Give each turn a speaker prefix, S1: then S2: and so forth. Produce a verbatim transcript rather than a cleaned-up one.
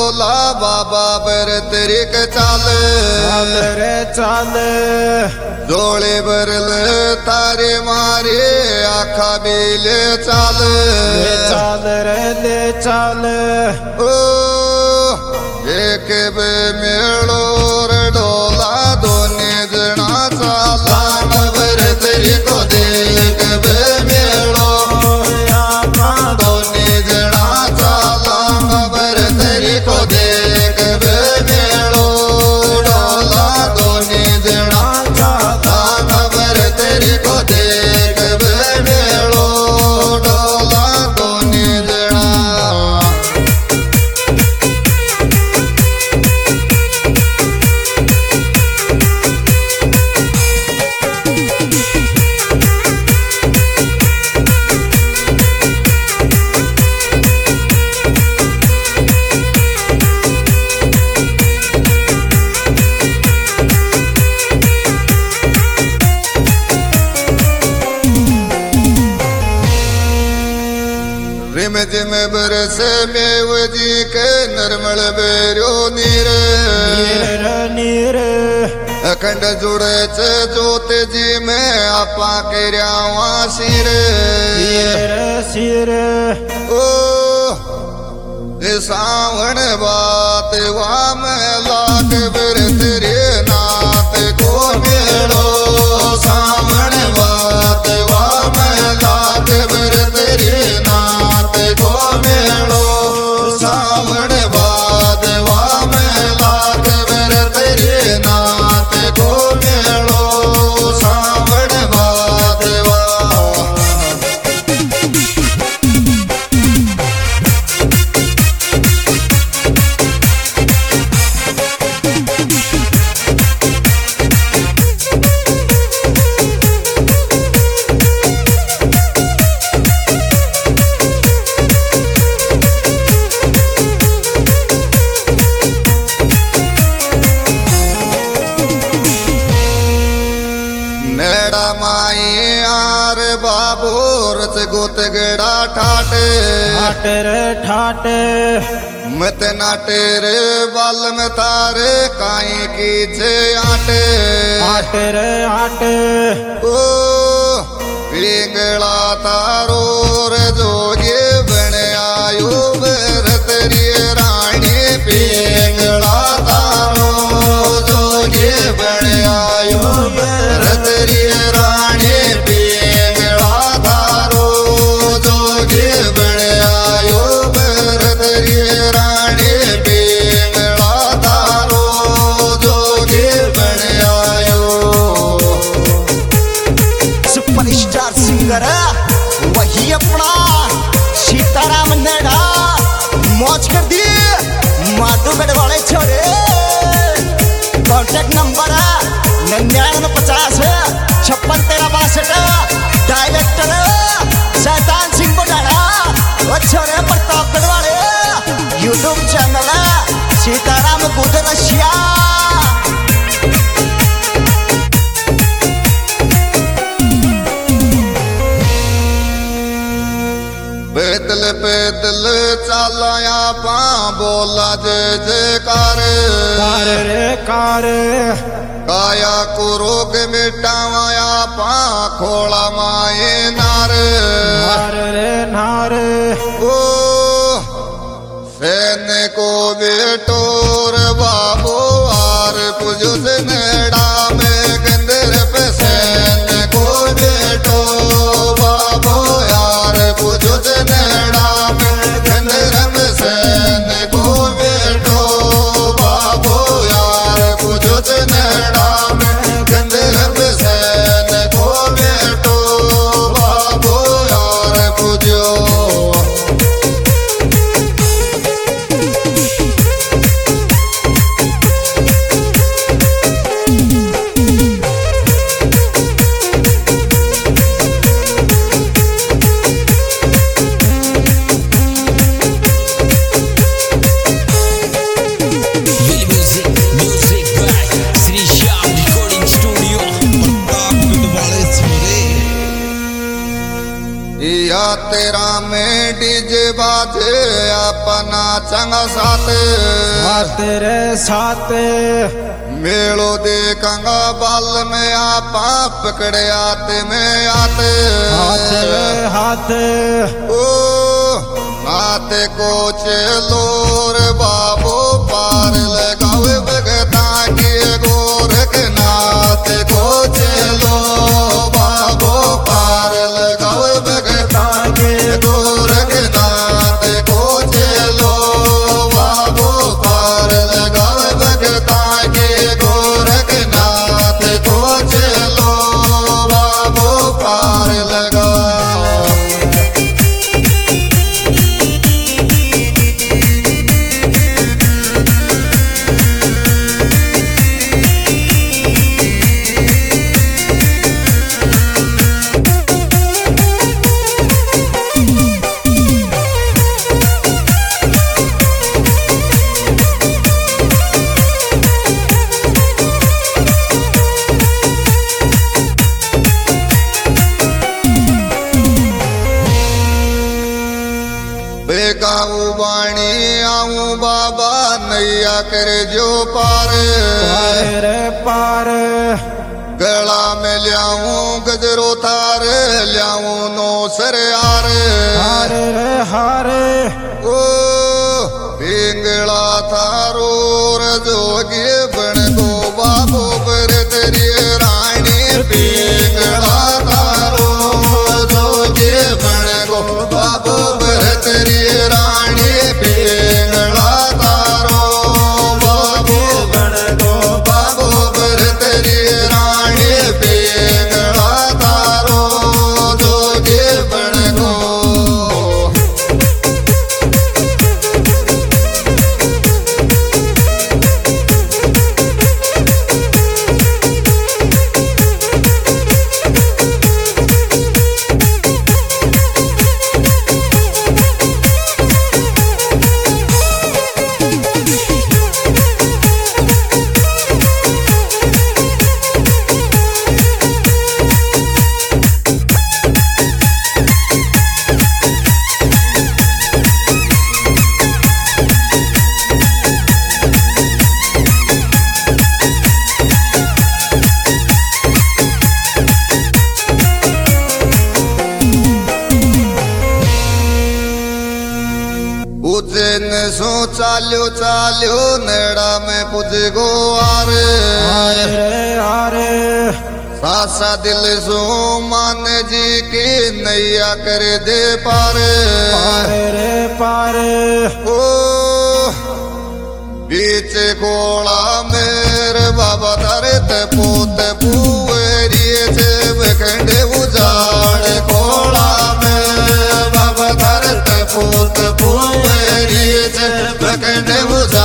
S1: डोला बाबा बर तरीक चाल
S2: चाल रे चाल
S1: जोड़े बरल तारे मारे आखा बेले चाल
S2: ले चाल रे ले चाल
S1: ओ एक बे मेड़ो रे डोला दोने जना चाला बर तरीक देख बे मेड़ो दोने जना चाला बर तरीक देख बे मेड़ो डोला दोने जना चाला बर तरीक देख बे मेड़ो डोला दोने जना रिम जिम बरस मेव जी के नरमल बेरो नीर
S2: नीर नीर
S1: अखंड जुड़े च जोत जी में आपा के रवा सिर
S2: सिर सिर
S1: ओ सावण बात वा में लाग बर तेरे नाथ को मेड़ो सावण बात वा में लाग बर तेरे नाथ को मेड़ो सावण बात वा में लाग बर तेरे नाथ को मेड़ो सावण बात वा नेड़ा माई आर बाबू रच गोत गड़ा ठाट
S2: ठाट रे ठाट
S1: मत नाटे रे बाल में तारे काई की छे आट
S2: आट रे आट
S1: ओ पिंगला तारो रे जोगे बन आयो भरतरी रानी पिंगला तारो जोगे बन आयो भरतरी रानी पिंगला तारो जोगे बन आयो भरतरी रानी पिंगला तारो जोगे बन आयो
S3: सुपरस्टार सिंगर वही अपना सीताराम नेड़ा मौज कर दिए माधोगढ़ वाले छोरे। कॉन्टेक्ट नंबर है निन्यानवे पचास छप्पन तेरह बासठ। डायरेक्टर शैतान सिंह बुढ़ाड़ा वो छोरे प्रतापगढ़ वाले। यूट्यूब चैनल है सीताराम गुजर रशिया।
S1: पैदल पैदल चालाया पा बोला जय जयकार
S2: कार रे कार
S1: काया को रोग मिटावाया पा खोला माए नार
S2: नार रे नार
S1: ओ सैन्य को बेटोर बाबू आर पुजो से नेड़ा में गंदर पे सैन्य को बेटो बाबू यार पुजो से नेड़ा में गंदर में सैन्य को बेटो बाबू यार पुजो से नेड़ा में गंदर में सैन्य को बेटो बाबू यार पुजो। तेरा में डीजे बाजे अपना चंगा साथ
S2: सात रे सात
S1: मेलो देखंगा बाल में आपा पकड़े आते में आते
S2: हाथ रे हाथ
S1: ओ नाते को चलोर बाबू पार लगावे भगता के गोरख नाते को चलो बाबू पार लगावे भगता के गोरख नाते को चलो बाबू पार लगावे भगता के गोरख नाथ को चलो बाबू पार लगा बेगाऊ बाणी आऊं बाबा नैया कर जो पार
S2: पार रे पार
S1: गला में ल्याऊं गजरो तार ल्याऊं नो सर यार
S2: हार रे हार
S1: ओ पिंगला थारो रजोगे बन गो बाबू पर तेरी रानी पिंगला थारो रजोगे बन गो बाबू पर तेरी रानी पिंगला तारो बाबू बन गो बाबू पर तेरी रानी पिंगला तारो जोगे बन गो उज्जैन सो चाल्यो चाल्यो नेड़ा में पुज गो आरे
S2: हार रे हार
S1: सासा दिल सो मान जी की नैया कर दे पार
S2: पार रे पार
S1: ओ बीच कोला मेरे बाबा धरत पोत पुएरिए से बखंडे उजाड़ कोला में बाबा धरत पोत पुएरिए से बखंडे उजाड़